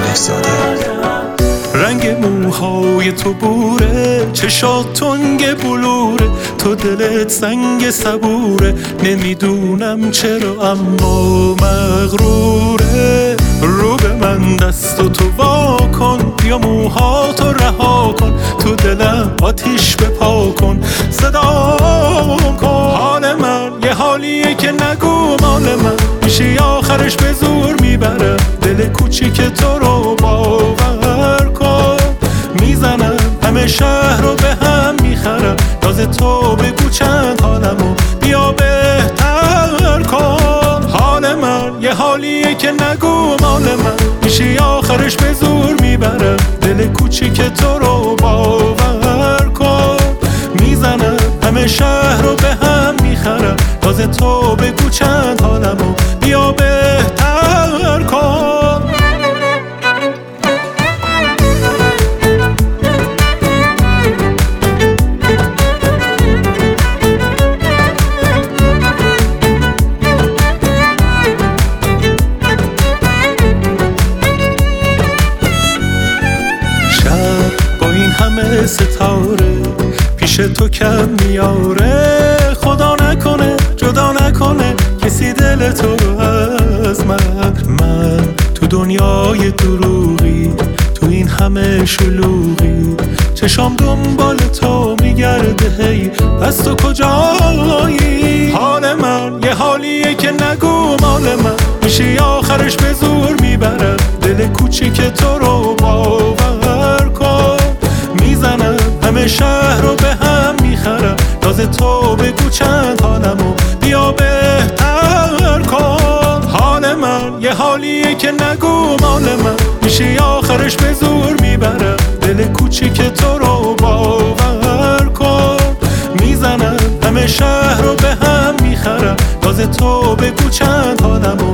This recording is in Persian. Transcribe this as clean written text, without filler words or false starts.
بهزاده. رنگ موهای تو بوره، چشات تنگ بلوره، تو دلت سنگ صبوره، نمیدونم چرا اما مغروره. رو به من دست و تو وا کن، بیا موهاتو رها کن، تو دلم آتیش بپا کن، صدام کن. حال من یه حالیه که نگو مال من، میشه آخرش به زور میبرم دل کوچیک تو رو باور کن. میزنم همه شهر رو به هم میخرم، راز تو بگو چند حالمو بیا بهتر کن. حال من یه حالیه که نگو مال من، میشه آخرش به زور میبرم دل کوچیک تو رو باور کن. میزنم همه شهر رو به هم میخرم، راز تو بگو چند حالمو بیا بهتر کن. شب با این همه ستاره پیش تو کم میاره، خدا نکنه جدا نکنه کسی دل تو رو از من. تو دنیای دروغی، تو این همه شلوغی، چشام دنبال تو میگرده هی، پس تو کجایی؟ حال من یه حالیه که نگو مال من، میشه آخرش به زور میبرم دل کوچیک تو رو باور کن. میزنم همه شهر رو به هم میخرم، راز تو بگو چند حالمو بیا بهتر کن. حال من یه حالیه که نگو مال من، میشه آخرش به زور میبرم دل کوچیک تو رو باور کن. میزنم همه شهر رو به هم میخرم، راز تو بگو چند حالمو